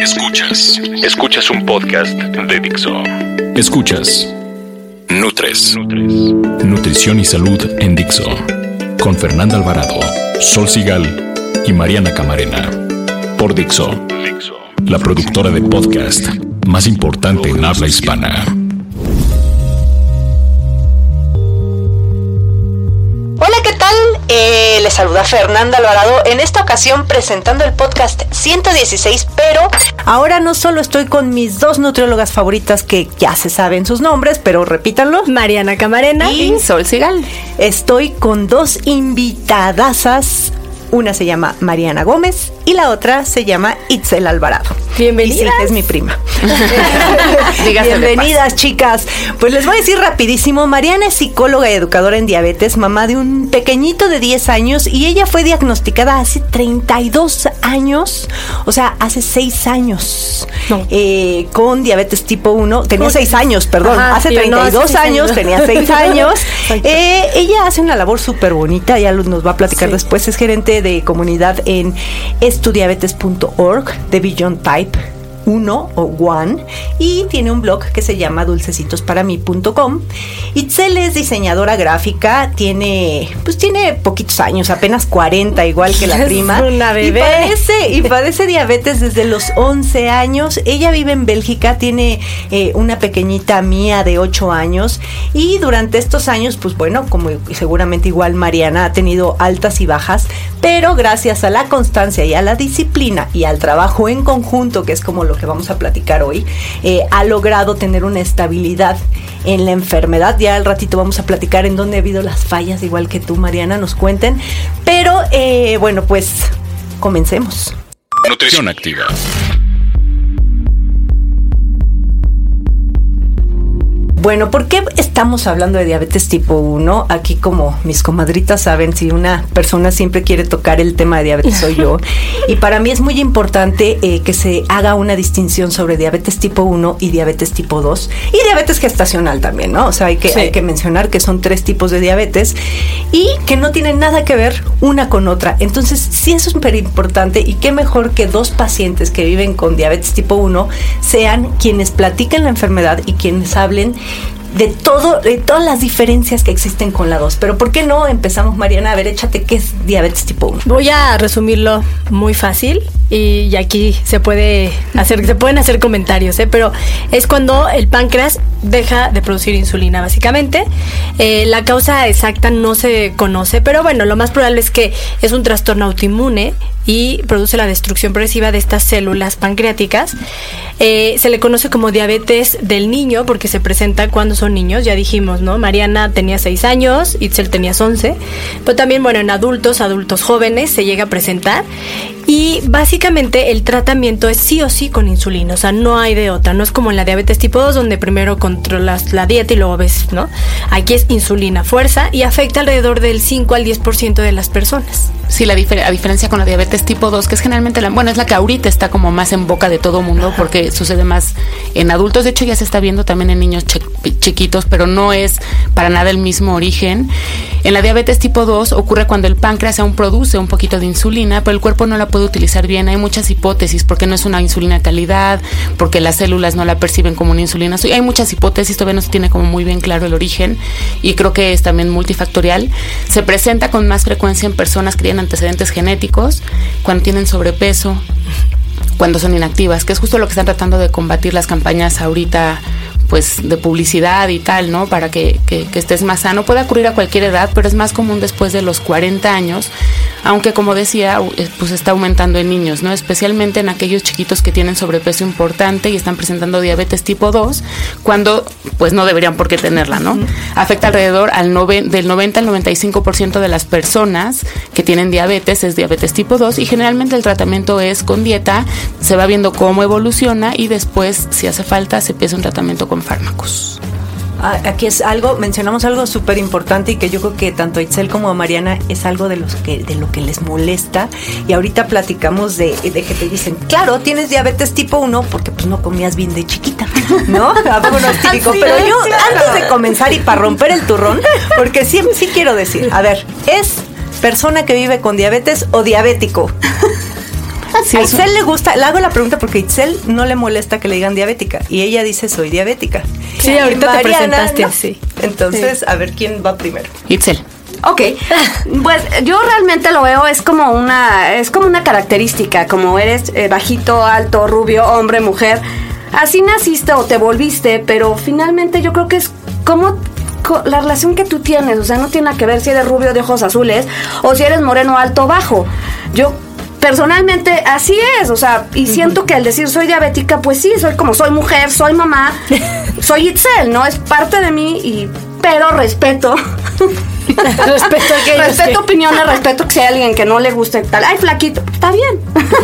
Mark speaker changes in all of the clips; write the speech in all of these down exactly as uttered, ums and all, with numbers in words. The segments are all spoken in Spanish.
Speaker 1: Escuchas. Escuchas un podcast de Dixo. Escuchas Nutres. Nutrición y salud en Dixo. Con Fernanda Alvarado, Sol Sigal y Mariana Camarena. Por Dixo, la productora de podcast más importante en habla hispana.
Speaker 2: Hola, ¿qué tal? Eh, les saluda Fernanda Alvarado, en esta ocasión presentando el podcast ciento dieciséis, pero ahora no solo estoy con mis dos nutriólogas favoritas que ya se saben sus nombres, pero repítanlo.
Speaker 3: Mariana Camarena y, y Sol Sigal.
Speaker 2: Estoy con dos invitadasas. Una se llama Mariana Gómez y la otra se llama Itzel Alvarado.
Speaker 3: Bienvenidas.
Speaker 2: Y sí, es mi prima. Bienvenidas, chicas. Pues les voy a decir rapidísimo. Mariana es psicóloga y educadora en diabetes, mamá de un pequeñito de diez años, y ella fue diagnosticada hace treinta y dos años, o sea, hace seis años, no. eh, con diabetes tipo uno. Tenía seis años, perdón. Ajá, hace treinta y dos no, años, años, tenía seis años. eh, ella hace una labor súper bonita, ya nos va a platicar sí. después. Es gerente de comunidad en estudiabetes punto org de Beyond Type uno o One, y tiene un blog que se llama dulcecitos para mí punto com. Itzel es diseñadora gráfica, tiene pues tiene poquitos años, apenas cuarenta, igual que la prima.
Speaker 3: Es una bebé.
Speaker 2: Y padece, y padece diabetes desde los once años. Ella vive en Bélgica, tiene eh, una pequeñita Mía de ocho años, y durante estos años, pues bueno, como seguramente igual Mariana, ha tenido altas y bajas, pero gracias a la constancia y a la disciplina y al trabajo en conjunto, que es como lo que vamos a platicar hoy, eh, ha logrado tener una estabilidad en la enfermedad. Ya al ratito vamos a platicar en dónde ha habido las fallas, igual que tú, Mariana, nos cuenten. Pero, eh, bueno, pues, comencemos.
Speaker 1: Nutrición activa.
Speaker 2: Bueno, ¿por qué estamos hablando de diabetes tipo uno? Aquí, como mis comadritas saben, si una persona siempre quiere tocar el tema de diabetes, soy yo. Y para mí es muy importante eh, que se haga una distinción sobre diabetes tipo uno y diabetes tipo dos. Y diabetes gestacional también, ¿no? O sea, hay que, sí. hay que mencionar que son tres tipos de diabetes y que no tienen nada que ver una con otra. Entonces, sí es súper importante, y qué mejor que dos pacientes que viven con diabetes tipo uno sean quienes platiquen la enfermedad y quienes hablen de todo, de todas las diferencias que existen con la dos. Pero ¿por qué no empezamos, Mariana? A ver, échate, ¿qué es diabetes tipo uno?
Speaker 3: Voy a resumirlo muy fácil, y, y aquí se puede hacer, se pueden hacer comentarios, ¿eh? Pero es cuando el páncreas deja de producir insulina, básicamente. Eh, la causa exacta no se conoce, pero bueno, lo más probable es que es un trastorno autoinmune y produce la destrucción progresiva de estas células pancreáticas. Eh, se le conoce como diabetes del niño porque se presenta cuando son niños, ya dijimos, ¿no? Mariana tenía seis años, Itzel tenía once, pero también, bueno, en adultos, adultos jóvenes se llega a presentar, y básicamente el tratamiento es sí o sí con insulina, o sea, no hay de otra, no es como en la diabetes tipo dos, donde primero controlas la dieta y luego ves, ¿no? Aquí es insulina, fuerza, y afecta alrededor del cinco al diez por ciento de las personas.
Speaker 4: Sí, la difer- a diferencia con la diabetes tipo dos, que es generalmente la, bueno, es la que ahorita está como más en boca de todo mundo, porque sucede más en adultos. De hecho, ya se está viendo también en niños chi- chiquitos, pero no es para nada el mismo origen. En la diabetes tipo dos ocurre cuando el páncreas aún produce un poquito de insulina, pero el cuerpo no la puede utilizar bien. Hay muchas hipótesis, porque no es una insulina de calidad, porque las células no la perciben como una insulina. Hay muchas hipótesis, todavía no se tiene como muy bien claro el origen, y creo que es también multifactorial. Se presenta con más frecuencia en personas que tienen antecedentes genéticos, cuando tienen sobrepeso, cuando son inactivas, que es justo lo que están tratando de combatir las campañas ahorita, pues, de publicidad y tal, ¿no? Para que, que, que estés más sano. Puede ocurrir a cualquier edad, pero es más común después de los cuarenta años, aunque, como decía, pues está aumentando en niños, ¿no? Especialmente en aquellos chiquitos que tienen sobrepeso importante y están presentando diabetes tipo dos, cuando, pues, no deberían por qué tenerla, ¿no? Uh-huh. Afecta alrededor al nove, del noventa al noventa y cinco por ciento de las personas que tienen diabetes, es diabetes tipo dos, y generalmente el tratamiento es con dieta, se va viendo cómo evoluciona, y después, si hace falta, se empieza un tratamiento con fármacos.
Speaker 2: Aquí es algo, mencionamos algo súper importante, y que yo creo que tanto a Itzel como a Mariana es algo de los que de lo que les molesta, y ahorita platicamos de, de que te dicen, claro, tienes diabetes tipo uno porque pues no comías bien de chiquita, ¿no? Vámonos, típico. Sí, pero yo, claro, antes de comenzar y para romper el turrón, porque sí, sí quiero decir, a ver, ¿es persona que vive con diabetes o diabético? Sí, a Itzel le gusta, le hago la pregunta porque a Itzel no le molesta que le digan diabética y ella dice soy diabética.
Speaker 3: Sí, y ahorita Mariana, te presentaste
Speaker 2: ¿no?
Speaker 3: así.
Speaker 2: Entonces,
Speaker 3: sí.
Speaker 2: a ver quién va primero.
Speaker 4: Itzel.
Speaker 5: Ok, pues yo realmente lo veo es como una es como una característica, como eres eh, bajito, alto, rubio, hombre, mujer, así naciste o te volviste, pero finalmente yo creo que es como co- la relación que tú tienes, o sea, no tiene nada que ver si eres rubio de ojos azules o si eres moreno, alto, bajo. Yo personalmente así es, o sea, y siento que al decir soy diabética, pues sí, soy como soy mujer, soy mamá, soy Itzel, ¿no? Es parte de mí y pero respeto.
Speaker 3: respeto a aquellos
Speaker 5: respeto
Speaker 3: que...
Speaker 5: opiniones, respeto que si hay alguien que no le guste tal, ay flaquito, está bien.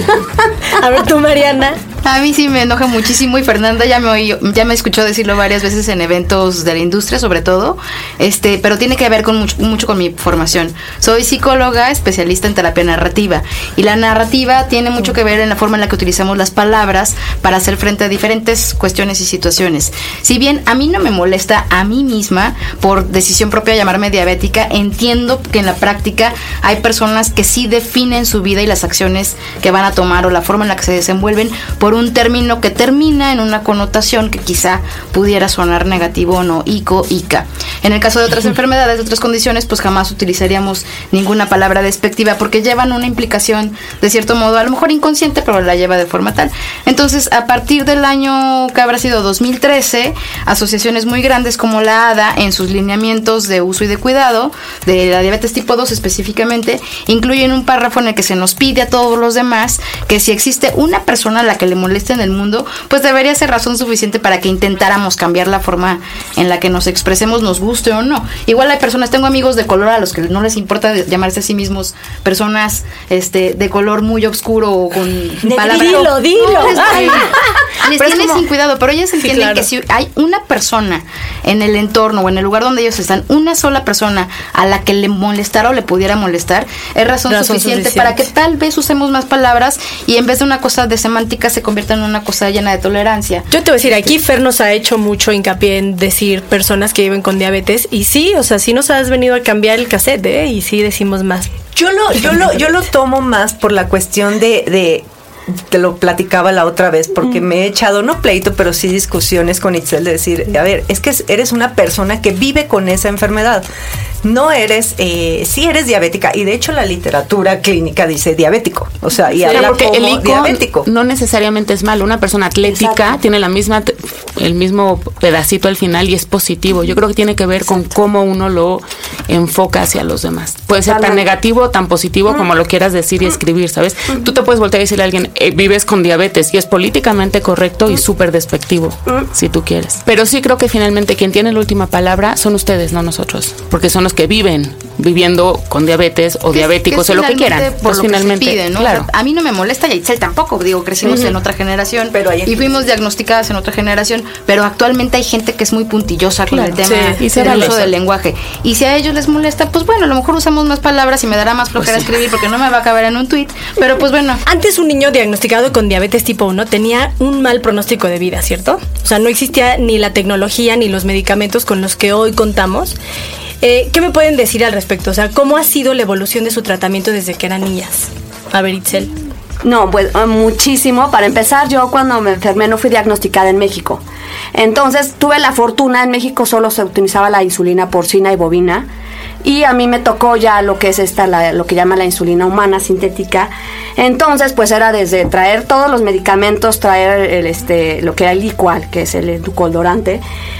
Speaker 3: A ver tú, Mariana.
Speaker 6: A mí sí me enoja muchísimo y Fernanda ya me oí, ya me escuchó decirlo varias veces en eventos de la industria sobre todo, este, pero tiene que ver con mucho, mucho con mi formación. Soy psicóloga especialista en terapia narrativa y la narrativa tiene mucho que ver en la forma en la que utilizamos las palabras para hacer frente a diferentes cuestiones y situaciones. Si bien a mí no me molesta a mí misma por decisión propia llamarme diabética, entiendo que en la práctica hay personas que sí definen su vida y las acciones que van a tomar o la forma en la que se desenvuelven por un término que termina en una connotación que quizá pudiera sonar negativo o no, ico, ica. En el caso de otras enfermedades, de otras condiciones, pues jamás utilizaríamos ninguna palabra despectiva porque llevan una implicación de cierto modo, a lo mejor inconsciente, pero la lleva de forma tal. Entonces, a partir del año que habrá sido dos mil trece, asociaciones muy grandes como la A D A, en sus lineamientos de uso y de cuidado de la diabetes tipo dos específicamente, incluyen un párrafo en el que se nos pide a todos los demás que si existe una persona a la que le molesta en el mundo, pues debería ser razón suficiente para que intentáramos cambiar la forma en la que nos expresemos, nos guste o no. Igual hay personas, tengo amigos de color a los que no les importa llamarse a sí mismos personas este de color muy oscuro o con palabras.
Speaker 3: Dilo, dilo.
Speaker 6: No, les, ay, les
Speaker 5: Pero
Speaker 6: tiene
Speaker 5: como,
Speaker 6: sin cuidado, pero ellos entienden
Speaker 3: claro.
Speaker 6: que si hay una persona en el entorno o en el lugar donde ellos están, una sola persona a la que le molestara o le pudiera molestar, es razón,
Speaker 3: razón
Speaker 6: suficiente,
Speaker 3: suficiente
Speaker 6: para que tal vez usemos más palabras y en vez de una cosa de semántica se convierta en una cosa llena de tolerancia.
Speaker 3: Yo te voy a decir, aquí Fer nos ha hecho mucho hincapié en decir personas que viven con diabetes y sí, o sea, sí nos has venido a cambiar el cassette, ¿eh? Y sí decimos más.
Speaker 2: Yo lo, yo lo, yo lo tomo más por la cuestión de, de te lo platicaba la otra vez, porque me he echado, no pleito, pero sí discusiones con Itzel de decir, a ver, es que eres una persona que vive con esa enfermedad. No eres, eh, sí eres diabética, y de hecho la literatura clínica dice diabético, o sea, y
Speaker 4: sí,
Speaker 2: habla
Speaker 4: porque
Speaker 2: como
Speaker 4: el ico
Speaker 2: diabético.
Speaker 4: No necesariamente es malo. Una persona atlética Exacto. tiene la misma, el mismo pedacito al final y es positivo. Yo creo que tiene que ver Exacto. con cómo uno lo enfoca hacia los demás. Puede ser tan negativo o tan positivo mm. como lo quieras decir y escribir, ¿sabes? Mm. Tú te puedes voltear y decirle a alguien, eh, vives con diabetes, y es políticamente correcto y súper despectivo, mm. si tú quieres. Pero sí creo que finalmente quien tiene la última palabra son ustedes, no nosotros, porque son los que viven viviendo con diabetes o diabéticos o lo que quieran.
Speaker 6: Por
Speaker 4: pues
Speaker 6: lo
Speaker 4: finalmente,
Speaker 6: que se pide, ¿no?
Speaker 4: Claro.
Speaker 6: O sea, a mí no me molesta y a Itzel tampoco, digo, crecimos uh-huh. en otra generación
Speaker 2: pero
Speaker 6: y fuimos diagnosticadas en otra generación, pero actualmente hay gente que es muy puntillosa con
Speaker 4: claro,
Speaker 6: el tema
Speaker 4: sí,
Speaker 6: del uso del lenguaje. Y si a ellos les molesta, pues bueno, a lo mejor usamos más palabras y me dará más flojera pues sí. escribir porque no me va a caber en un tuit, pero pues bueno.
Speaker 3: Antes un niño diagnosticado con diabetes tipo uno tenía un mal pronóstico de vida, ¿cierto? O sea, no existía ni la tecnología ni los medicamentos con los que hoy contamos. Eh, ¿Qué me pueden decir al respecto? O sea, ¿cómo ha sido la evolución de su tratamiento desde que eran niñas? A ver, Itzel.
Speaker 5: No, pues muchísimo. Para empezar, yo cuando me enfermé no fui diagnosticada en México. Entonces, tuve la fortuna, en México solo se utilizaba la insulina porcina y bovina. Y a mí me tocó ya lo que es esta, la, lo que llama la insulina humana sintética. Entonces, pues era desde traer todos los medicamentos, traer el, este, lo que era el Licual, que es el edulcorante,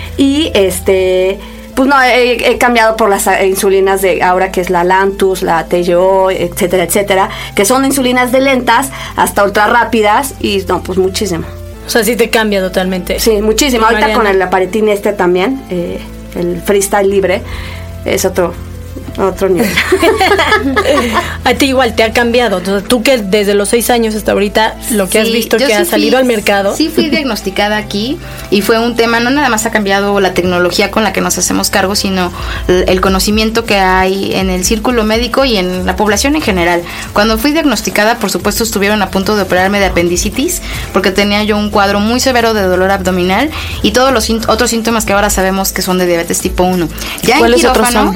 Speaker 5: y este... Pues no, he, he cambiado por las insulinas de ahora, que es la Lantus, la T G O, etcétera, etcétera, que son insulinas de lentas hasta ultra rápidas y no, pues muchísimo.
Speaker 3: O sea, sí te cambia totalmente.
Speaker 5: Sí, muchísimo. Ahorita
Speaker 3: Mariana.
Speaker 5: Con el aparitín este también, eh, el freestyle libre, es otro... otro nivel.
Speaker 3: A ti igual te ha cambiado. Entonces, tú que desde los seis años hasta ahorita lo que sí, has visto que sí ha salido
Speaker 6: fui,
Speaker 3: al mercado.
Speaker 6: Sí fui diagnosticada aquí y fue un tema, no nada más ha cambiado la tecnología con la que nos hacemos cargo, sino el conocimiento que hay en el círculo médico y en la población en general. Cuando fui diagnosticada, por supuesto, estuvieron a punto de operarme de apendicitis porque tenía yo un cuadro muy severo de dolor abdominal y todos los otros síntomas que ahora sabemos que son de diabetes tipo uno. Ya en quirófano,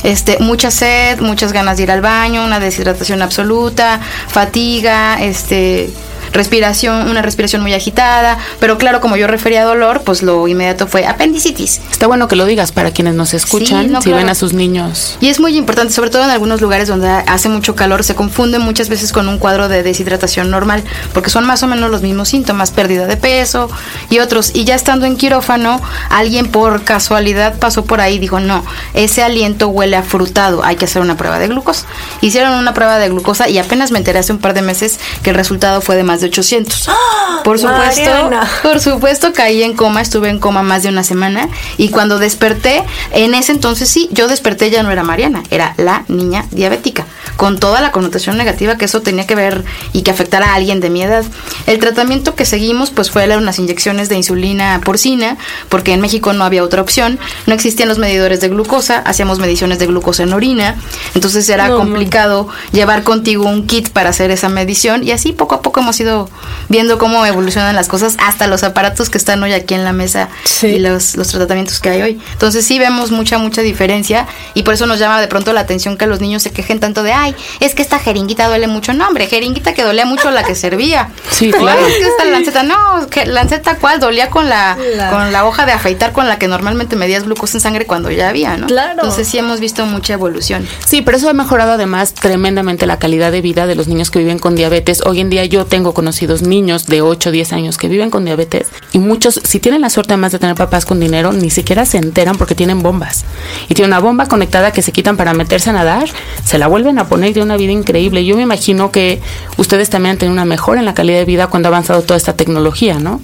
Speaker 6: este, mucha sed, muchas ganas de ir al baño, una deshidratación absoluta, fatiga, este... respiración, una respiración muy agitada, pero claro, como yo refería a dolor, pues lo inmediato fue apendicitis.
Speaker 4: Está bueno que lo digas para quienes nos escuchan,
Speaker 6: sí, no,
Speaker 4: si
Speaker 6: claro.
Speaker 4: ven a sus niños.
Speaker 6: Y es muy importante, sobre todo en algunos lugares donde hace mucho calor, se confunde muchas veces con un cuadro de deshidratación normal, porque son más o menos los mismos síntomas, pérdida de peso y otros. Y ya estando en quirófano, alguien por casualidad pasó por ahí y dijo, no, ese aliento huele a frutado, hay que hacer una prueba de glucosa. Hicieron una prueba de glucosa y apenas me enteré hace un par de meses que el resultado fue de más de ochocientos. Por supuesto,
Speaker 2: Mariana.
Speaker 6: por supuesto caí en coma, estuve en coma más de una semana y cuando desperté, en ese entonces sí, yo desperté, ya no era Mariana, era la niña diabética, con toda la connotación negativa que eso tenía que ver y que afectara a alguien de mi edad. El tratamiento que seguimos pues fue unas inyecciones de insulina porcina, porque en México no había otra opción, no existían los medidores de glucosa, hacíamos mediciones de glucosa en orina, entonces era
Speaker 3: no,
Speaker 6: complicado no. llevar contigo un kit para hacer esa medición y así poco a poco hemos ido viendo cómo evolucionan las cosas hasta los aparatos que están hoy aquí en la mesa sí. y los, los tratamientos que hay hoy. Entonces sí vemos mucha, mucha diferencia y por eso nos llama de pronto la atención que los niños se quejen tanto de, ay, es que esta jeringuita duele mucho. No, hombre, jeringuita que dolía mucho la que servía.
Speaker 4: Sí, claro.
Speaker 6: Ay, es que esta lanceta, no, que lanceta cuál, dolía con la, la con la hoja de afeitar con la que normalmente medías glucosa en sangre cuando ya había, ¿no?
Speaker 3: Claro.
Speaker 6: Entonces sí hemos visto mucha evolución.
Speaker 4: Sí, pero eso ha mejorado además tremendamente la calidad de vida de los niños que viven con diabetes. Hoy en día yo tengo conocidos niños de ocho o diez años que viven con diabetes y muchos, si tienen la suerte además de tener papás con dinero, ni siquiera se enteran porque tienen bombas. Y tienen una bomba conectada que se quitan para meterse a nadar, se la vuelven a poner de una vida increíble. Yo me imagino que ustedes también han tenido una mejora en la calidad de vida cuando ha avanzado toda esta tecnología, ¿no?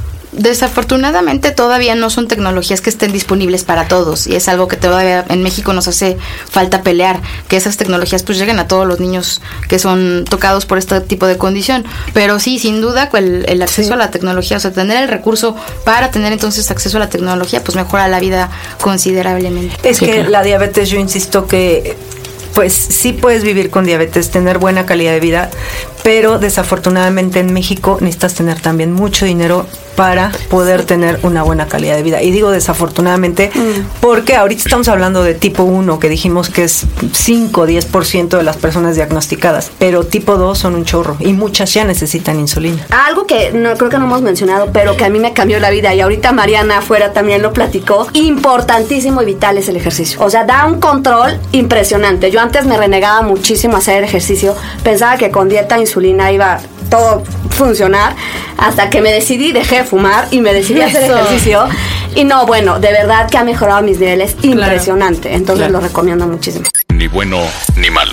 Speaker 6: Desafortunadamente todavía no son tecnologías que estén disponibles para todos y es algo que todavía en México nos hace falta pelear, que esas tecnologías pues lleguen a todos los niños que son tocados por este tipo de condición, pero sí, sin duda el, el acceso sí. a la tecnología, o sea, tener el recurso para tener entonces acceso a la tecnología pues mejora la vida considerablemente.
Speaker 2: Es sí, que claro. la diabetes, yo insisto que pues sí puedes vivir con diabetes, tener buena calidad de vida, pero desafortunadamente en México necesitas tener también mucho dinero para poder tener una buena calidad de vida. Y digo desafortunadamente mm. porque ahorita estamos hablando de tipo uno, que dijimos que es cinco o diez por ciento de las personas diagnosticadas, pero tipo dos son un chorro y muchas ya necesitan insulina.
Speaker 5: Algo que no creo que no hemos mencionado, pero que a mí me cambió la vida y ahorita Mariana afuera también lo platicó, importantísimo y vital es el ejercicio. O sea, da un control impresionante. Yo antes me renegaba muchísimo a hacer ejercicio, pensaba que con dieta insulina iba todo funcionar, hasta que me decidí, dejé de fumar y me decidí a hacer ejercicio y no, bueno, de verdad que ha mejorado mis niveles impresionante, entonces claro. lo recomiendo muchísimo.
Speaker 1: Ni bueno ni malo.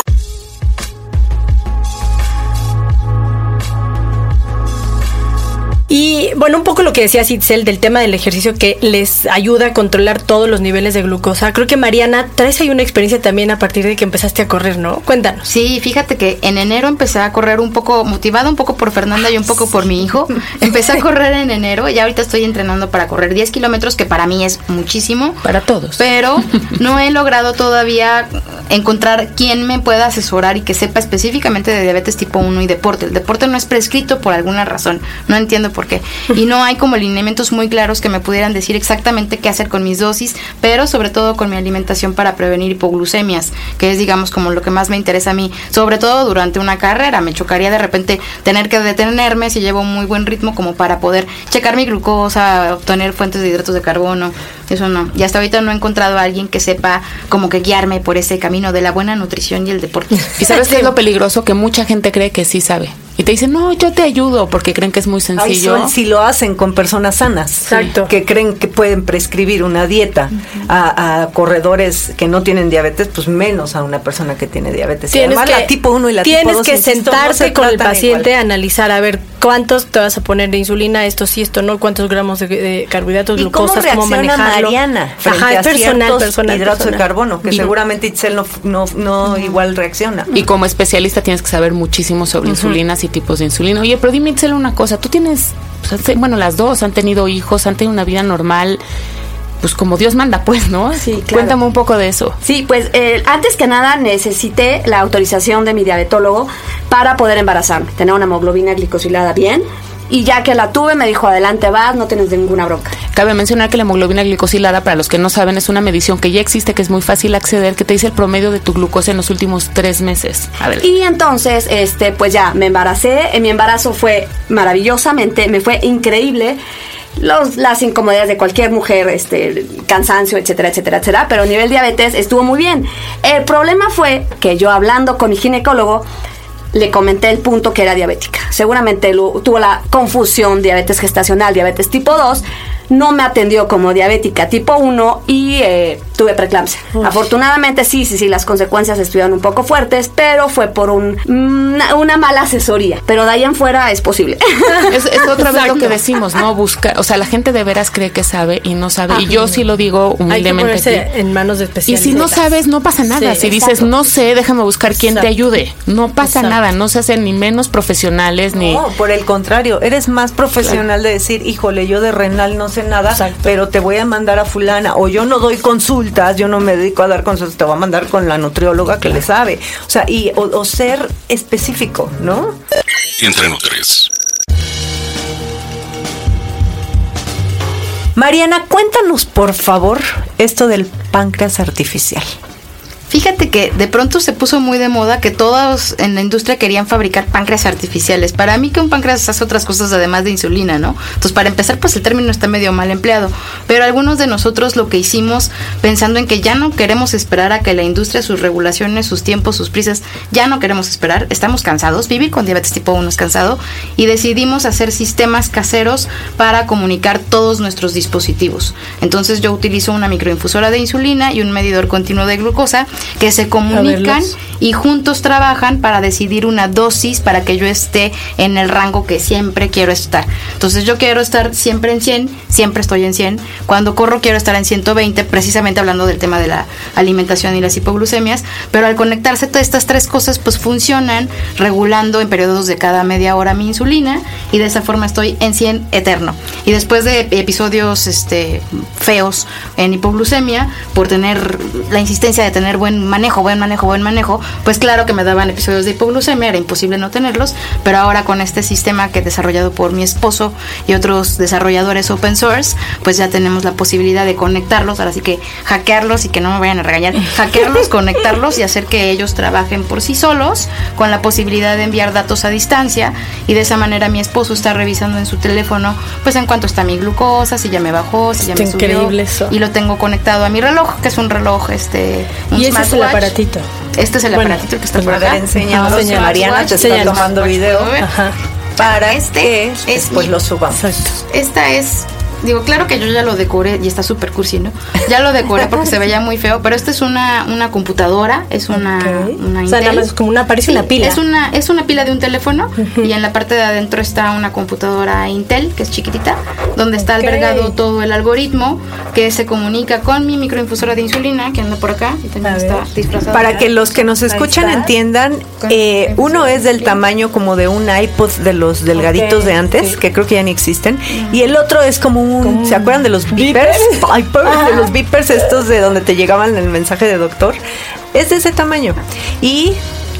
Speaker 3: Y bueno, un poco lo que decía Itzel del tema del ejercicio que les ayuda a controlar todos los niveles de glucosa. Creo que Mariana, traes ahí una experiencia también a partir de que empezaste a correr, ¿no? Cuéntanos.
Speaker 6: Sí, fíjate que en enero empecé a correr un poco, motivada un poco por Fernanda y un poco por mi hijo. Empecé a correr en enero y ahorita estoy entrenando para correr diez kilómetros, que para mí es muchísimo.
Speaker 4: Para todos.
Speaker 6: Pero no he logrado todavía encontrar quien me pueda asesorar y que sepa específicamente de diabetes tipo uno y deporte. El deporte no es prescrito por alguna razón, no entiendo por qué. Y no hay como lineamientos muy claros que me pudieran decir exactamente qué hacer con mis dosis, pero sobre todo con mi alimentación para prevenir hipoglucemias, que es digamos como lo que más me interesa a mí, sobre todo durante una carrera. Me chocaría de repente tener que detenerme si llevo un muy buen ritmo como para poder checar mi glucosa, obtener fuentes de hidratos de carbono, eso no. Y hasta ahorita no he encontrado a alguien que sepa como que guiarme por ese camino de la buena nutrición y el deporte.
Speaker 4: ¿Y sabes qué es lo peligroso? Que mucha gente cree que sí sabe. Y te dicen, no, yo te ayudo, porque creen que es muy sencillo.
Speaker 2: Ay, son, si lo hacen con personas sanas,
Speaker 3: exacto,
Speaker 2: que creen que pueden prescribir una dieta uh-huh. a, a corredores que no tienen diabetes, pues menos a una persona que tiene diabetes.
Speaker 3: Tienes
Speaker 2: y además
Speaker 3: que,
Speaker 2: la tipo uno y la tipo dos.
Speaker 3: Tienes que
Speaker 2: insisto,
Speaker 3: sentarte
Speaker 2: no
Speaker 3: con el paciente,
Speaker 2: igual.
Speaker 3: analizar, a ver cuántos te vas a poner de insulina, esto sí, esto no, cuántos gramos de, de carbohidratos, glucosas, cómo,
Speaker 2: cómo
Speaker 3: manejarlo.
Speaker 2: Mariana frente
Speaker 3: Ajá,
Speaker 2: a
Speaker 3: es personal, personal,
Speaker 2: hidratos
Speaker 3: personal.
Speaker 2: de carbono, que
Speaker 3: y
Speaker 2: seguramente Itzel no, no, no uh-huh. igual reacciona.
Speaker 4: Y como especialista tienes que saber muchísimo sobre uh-huh. insulinas y tipos de insulina. Oye, pero dime, Itzel, una cosa, tú tienes, bueno, las dos han tenido hijos, han tenido una vida normal, pues como Dios manda, pues, ¿no?
Speaker 5: Sí, claro.
Speaker 4: Cuéntame un poco de eso.
Speaker 5: Sí, pues eh, antes que nada necesité la autorización de mi diabetólogo para poder embarazarme, tener una hemoglobina glicosilada bien y ya que la tuve me dijo, adelante vas, no tienes ninguna bronca.
Speaker 4: Cabe mencionar que la hemoglobina glicosilada, para los que no saben, es una medición que ya existe, que es muy fácil acceder, que te dice el promedio de tu glucosa en los últimos tres meses. A ver.
Speaker 5: Y entonces, este, pues ya me embaracé. En mi embarazo fue maravillosamente, me fue increíble. Los, las incomodidades de cualquier mujer, este, cansancio, etcétera, etcétera, etcétera, pero a nivel diabetes estuvo muy bien. El problema fue que yo, hablando con mi ginecólogo, le comenté el punto que era diabética. Seguramente lo, tuvo la confusión, diabetes gestacional, diabetes tipo dos. No me atendió como diabética tipo uno y eh, tuve preeclampsia. Uf. Afortunadamente sí, sí, sí, las consecuencias estuvieron un poco fuertes, pero fue por un, una, una mala asesoría. Pero de ahí en fuera es posible.
Speaker 4: Es, es otra vez lo que decimos, ¿no? Buscar, o sea, la gente de veras cree que sabe y no sabe. Ah, y yo sí lo digo humildemente.
Speaker 3: Hay que ponerse en manos de especialistas.
Speaker 4: Y si no sabes, no pasa nada. Sí, si exacto. dices, no sé, déjame buscar quién exacto. te ayude. No pasa exacto. nada, no se hacen ni menos profesionales, ni...
Speaker 2: No, por el contrario, eres más profesional claro. de decir, híjole, yo de renal no sé nada, exacto. pero te voy a mandar a fulana, o yo no doy consultas, yo no me dedico a dar consultas, te voy a mandar con la nutrióloga que le sabe. O sea, y o, o ser específico, ¿no?
Speaker 1: Entre Nutres.
Speaker 2: Mariana, cuéntanos, por favor, esto del páncreas artificial.
Speaker 6: Fíjate que de pronto se puso muy de moda que todos en la industria querían fabricar páncreas artificiales. Para mí que un páncreas hace otras cosas además de insulina, ¿no? Entonces, para empezar, pues el término está medio mal empleado. Pero algunos de nosotros lo que hicimos, pensando en que ya no queremos esperar a que la industria, sus regulaciones, sus tiempos, sus prisas, ya no queremos esperar, estamos cansados, vivir con diabetes tipo uno es cansado, y decidimos hacer sistemas caseros para comunicar todos nuestros dispositivos. Entonces yo utilizo una microinfusora de insulina y un medidor continuo de glucosa, que se comunican y juntos trabajan para decidir una dosis para que yo esté en el rango que siempre quiero estar. Entonces yo quiero estar siempre en cien, siempre estoy en cien. Cuando corro quiero estar en ciento veinte, precisamente hablando del tema de la alimentación y las hipoglucemias, pero al conectarse todas estas tres cosas pues funcionan regulando en periodos de cada media hora mi insulina, y de esa forma estoy en cien eterno. Y después de episodios este, feos en hipoglucemia, por tener la insistencia de tener buen manejo, buen manejo, buen manejo, pues claro que me daban episodios de hipoglucemia, era imposible no tenerlos, pero ahora con este sistema que he desarrollado por mi esposo y otros desarrolladores open source, pues ya tenemos la posibilidad de conectarlos, ahora sí que hackearlos, y que no me vayan a regañar, hackearlos, conectarlos y hacer que ellos trabajen por sí solos, con la posibilidad de enviar datos a distancia, y de esa manera mi esposo está revisando en su teléfono, pues en cuánto está mi glucosa, si ya me bajó, si ya me subió, increíble eso. Y lo tengo conectado a mi reloj, que es un reloj, este, un
Speaker 3: y ese es el aparatito.
Speaker 6: Este es el bueno, aparatito que está por acá.
Speaker 2: Enseñamos, no, señora Mariana, te está tomando video. Ajá. Para este que es después mi, lo subamos. Exacto.
Speaker 6: Esta es, digo, claro que yo ya lo decoré y está súper cursi, ¿no? Ya lo decoré porque se veía muy feo, pero esta es una, una computadora, es una, okay. una
Speaker 3: o sea, nada más como una, parece sí, una pila.
Speaker 6: Es una, es una pila de un teléfono, uh-huh. y en la parte de adentro está una computadora Intel, que es chiquitita, donde está okay. albergado todo el algoritmo que se comunica con mi microinfusora de insulina, que anda por acá, y también está disfrazada.
Speaker 2: Para que los que nos escuchan entiendan, eh, uno es del tamaño como de un iPod de los delgaditos okay. de antes, sí. que creo que ya ni existen, uh-huh. y el otro es como un, ¿se acuerdan de los beepers? De los beepers estos de donde te llegaban el mensaje de doctor. Es de ese tamaño. Y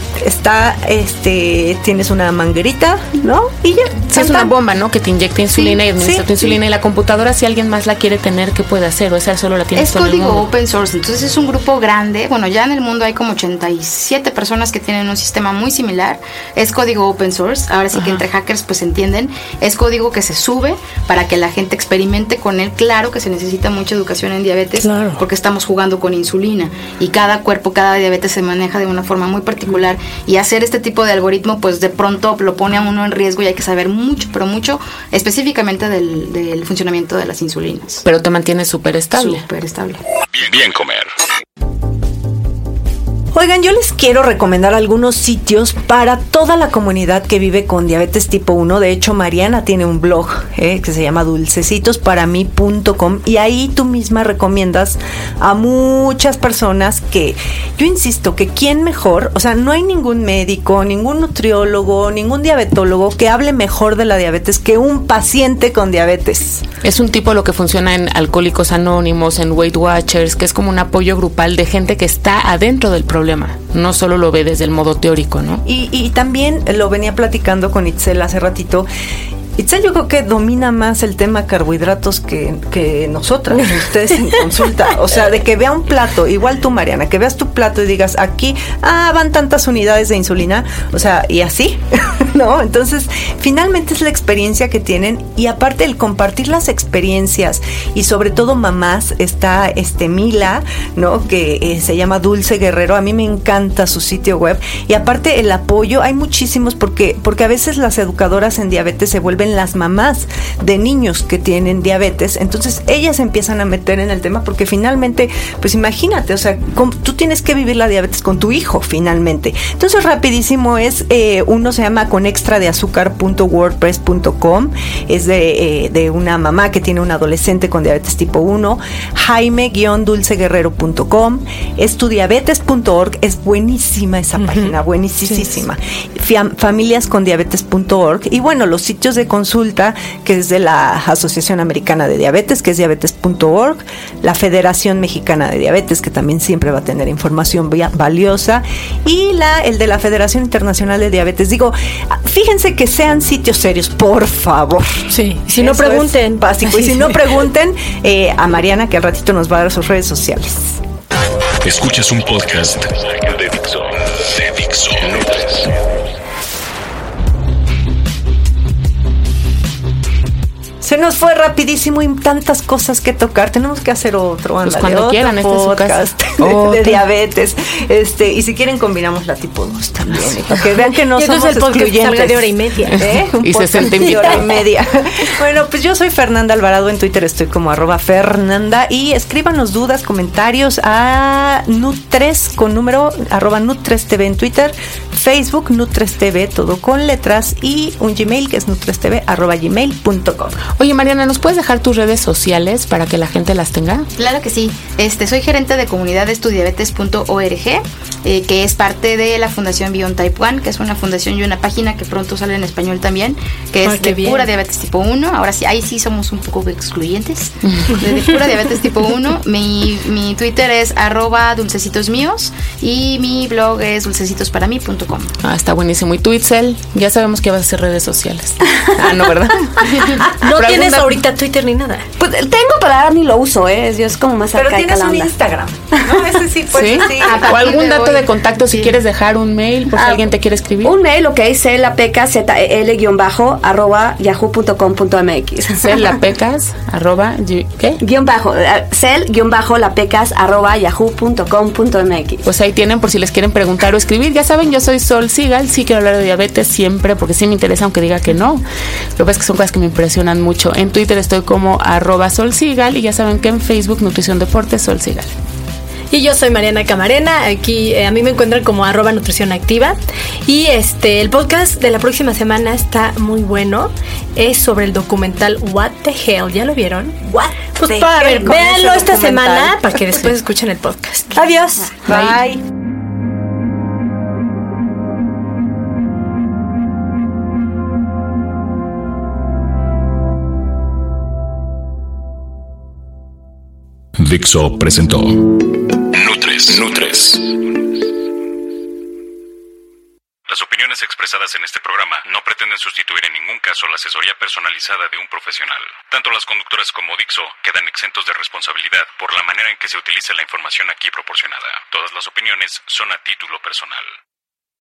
Speaker 2: está, este, tienes una manguerita, ¿no? Y ya.
Speaker 4: Sí, es una bomba, ¿no? Que te inyecta insulina sí, y administra sí, tu insulina. Sí. Y la computadora, si alguien más la quiere tener, ¿qué puede hacer? O esa solo la tienes.
Speaker 6: Es código open source, entonces es un grupo grande. Bueno, ya en el mundo hay como ochenta y siete personas que tienen un sistema muy similar. Es código open source. Ahora sí Ajá. que entre hackers pues entienden. Es código que se sube para que la gente experimente con él. Claro que se necesita mucha educación en diabetes, claro. porque estamos jugando con insulina. Y cada cuerpo, cada diabetes se maneja de una forma muy particular. Y hacer este tipo de algoritmo, pues de pronto lo pone a uno en riesgo, y hay que saber mucho, pero mucho específicamente del, del funcionamiento de las insulinas.
Speaker 4: Pero te mantienes súper estable.
Speaker 6: Súper estable.
Speaker 1: Bien, bien comer.
Speaker 2: Oigan, yo les quiero recomendar algunos sitios para toda la comunidad que vive con diabetes tipo uno. De hecho, Mariana tiene un blog eh, que se llama dulcecitos para mí punto com, y ahí tú misma recomiendas a muchas personas que, yo insisto, que quién mejor, o sea, no hay ningún médico, ningún nutriólogo, ningún diabetólogo que hable mejor de la diabetes que un paciente con diabetes.
Speaker 4: Es un tipo lo que funciona en Alcohólicos Anónimos, en Weight Watchers, que es como un apoyo grupal de gente que está adentro del problema. No solo lo ve desde el modo teórico, ¿no?
Speaker 2: Y, y también lo venía platicando con Itzel hace ratito. Itzel yo creo que domina más el tema carbohidratos que, que nosotras, ustedes en consulta. O sea, de que vea un plato, igual tú, Mariana, que veas tu plato y digas, aquí, ah, van tantas unidades de insulina, o sea, y así, ¿no? Entonces, finalmente es la experiencia que tienen, y aparte el compartir las experiencias, y sobre todo mamás, está este Mila, ¿no? Que eh, se llama Dulce Guerrero, a mí me encanta su sitio web, y aparte el apoyo, hay muchísimos, porque, porque a veces las educadoras en diabetes se vuelven las mamás de niños que tienen diabetes, entonces ellas empiezan a meter en el tema, porque finalmente, pues imagínate, o sea, con, tú tienes que vivir la diabetes con tu hijo finalmente. Entonces rapidísimo es, eh, uno se llama conextradeazúcar punto wordpress punto com, es de, eh, de una mamá que tiene un adolescente con diabetes tipo uno, jaime guion dulce guerrero punto com, es tu diabetes punto org, es buenísima esa uh-huh. página, buenísima, sí. familias con diabetes punto org, y bueno, los sitios de consulta, que es de la Asociación Americana de Diabetes, que es diabetes punto org, la Federación Mexicana de Diabetes, que también siempre va a tener información valiosa, y la el de la Federación Internacional de Diabetes. Digo, fíjense que sean sitios serios, por favor.
Speaker 3: Sí, si no pregunten.
Speaker 2: Es básico, y si no pregunten eh, a Mariana, que al ratito nos va a dar sus redes sociales.
Speaker 1: Escuchas un podcast de Dixo. De Dixo.
Speaker 2: Se nos fue rapidísimo y tantas cosas que tocar. Tenemos que hacer otro,
Speaker 4: ándale, pues cuando otro quieran,
Speaker 2: podcast
Speaker 4: este
Speaker 2: de, de diabetes. Este, y si quieren combinamos la tipo dos también, para que vean que no somos
Speaker 3: el
Speaker 2: excluyentes.
Speaker 3: De hora y media.
Speaker 2: ¿Eh?
Speaker 4: Y sesenta
Speaker 2: de hora y media. Bueno, pues yo soy Fernanda Alvarado, en Twitter estoy como arroba Fernanda, y escríbanos dudas, comentarios a Nutres con número, arroba Nutres T V en Twitter, Facebook Nutres T V, todo con letras, y un Gmail que es nutrestv arroba gmail punto com.
Speaker 4: Oye, Mariana, ¿nos puedes dejar tus redes sociales para que la gente las tenga?
Speaker 6: Claro que sí. Este, soy gerente de comunidades tu diabetes punto org, eh, que es parte de la Fundación Beyond Type uno, que es una fundación y una página que pronto sale en español también, que es Ay, de bien. Pura diabetes tipo uno. Ahora sí, ahí sí somos un poco excluyentes. De, de pura diabetes tipo uno. Mi, mi Twitter es arroba dulcecitos míos, y mi blog es dulcecitosparami punto com.
Speaker 4: Ah, está buenísimo. ¿Y tú, Itzel? Ya sabemos que vas a hacer redes sociales. Ah, no, ¿verdad?
Speaker 3: No tienes alguna... ahorita Twitter ni nada.
Speaker 5: Pues tengo, pero ahora ni lo uso, ¿eh? Yo es como más
Speaker 2: pero
Speaker 5: arcaica
Speaker 2: tienes
Speaker 5: la
Speaker 2: un
Speaker 5: onda.
Speaker 2: Instagram, ¿no? Ese sí, pues
Speaker 4: ¿Sí?
Speaker 2: sí.
Speaker 4: O algún dato de contacto, si sí. quieres dejar un mail, por si ah, alguien te quiere escribir.
Speaker 5: Un mail, ok, celapecas, z l guión bajo, arroba yahoo punto com punto m x.
Speaker 4: Celapecas, arroba, ¿qué?
Speaker 5: Guión bajo, cel, guión bajo, lapecas, arroba yahoo punto com punto m x.
Speaker 4: Pues ahí tienen por si les quieren preguntar o escribir. Ya saben, yo soy Sol Sigal, sí quiero hablar de diabetes siempre, porque sí me interesa, aunque diga que no. Lo que pasa es que son cosas que me impresionan mucho. En Twitter estoy como arroba Sol Sigal, y ya saben que en Facebook, Nutrición Deporte, Sol Sigal.
Speaker 3: Y yo soy Mariana Camarena, aquí eh, a mí me encuentran como arroba Nutrición Activa, y este el podcast de la próxima semana está muy bueno, es sobre el documental What the Hell, ¿ya lo vieron?
Speaker 2: What
Speaker 3: pues para ver, véanlo esta semana para que después escuchen el podcast.
Speaker 2: Adiós. Bye. Bye.
Speaker 1: Dixo presentó Nutres. Nutres. Las opiniones expresadas en este programa no pretenden sustituir en ningún caso la asesoría personalizada de un profesional. Tanto las conductoras como Dixo quedan exentos de responsabilidad por la manera en que se utiliza la información aquí proporcionada. Todas las opiniones son a título personal.